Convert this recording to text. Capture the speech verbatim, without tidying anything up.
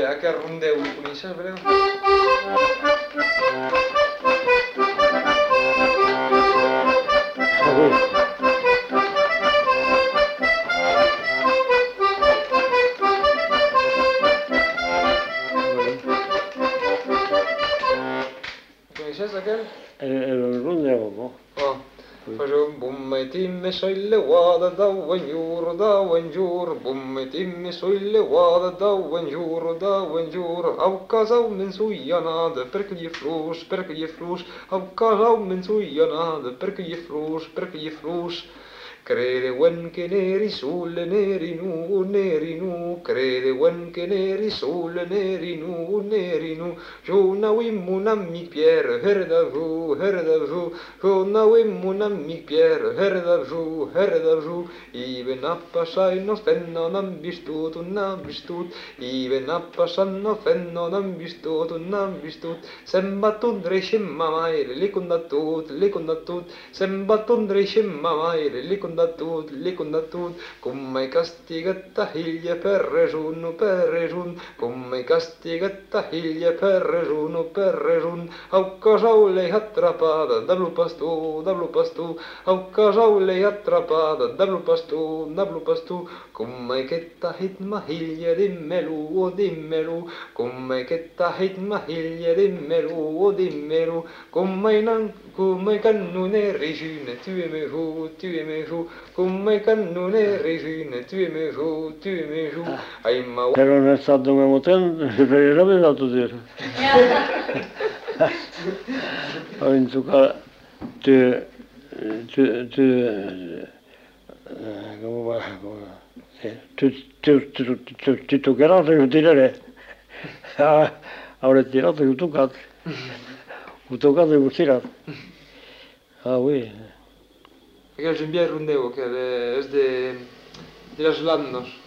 aquest rondeu el coneixes, breu? Coneixes aquell? El rondeu, no? Oh. Bummetimmi soille wada dawanjur dawanjur Bummetimmi soille wada dawanjur dawanjur Au kazau min sujanade perke je froes perke je froes Au kazau min sujanade perke je froes perke je froes Crede wen che neri sulle neri nu neri nu Crede wen che neri sulle neri nu neri nu Jona wim mon ami Pierre herda vous herda vous Jona wim mon ami Pierre herda vous herda vous Iben appasai no fenno nam bistut un nam bistut Iben appasan no fenno nam bistut un nam bistut Sembatun reshimma maire likundatut likundatut Sembatun reshimma maire likundatut Datut, likundatut, come castigata higlia per resun, per resun, come castigata higlia per resun, per resun, au casau lei attrapada, dablu pastu, dablu pastu, au casau lei attrapada, dablu pastu, dablu pastu, come che tahit mahiglia dimmelu, dimmelu, come che tahit mahiglia dimmelu, dimmelu, come nan, come cannone regine, tu e me fu, tu e me fu, come cannone regine, tu e me fu, tu e me fu, ai ma... Se non è stato come te, non sarebbe stato dire. Ho inzuccato, tu, tu, tu, come va, tu, tu, tu, tu, ti toccherà io tirare, avrei tirato io toccato, ho toccato io tirato. Ah oui. Aquel j'aime bien el rondeu, que és de, de les landes.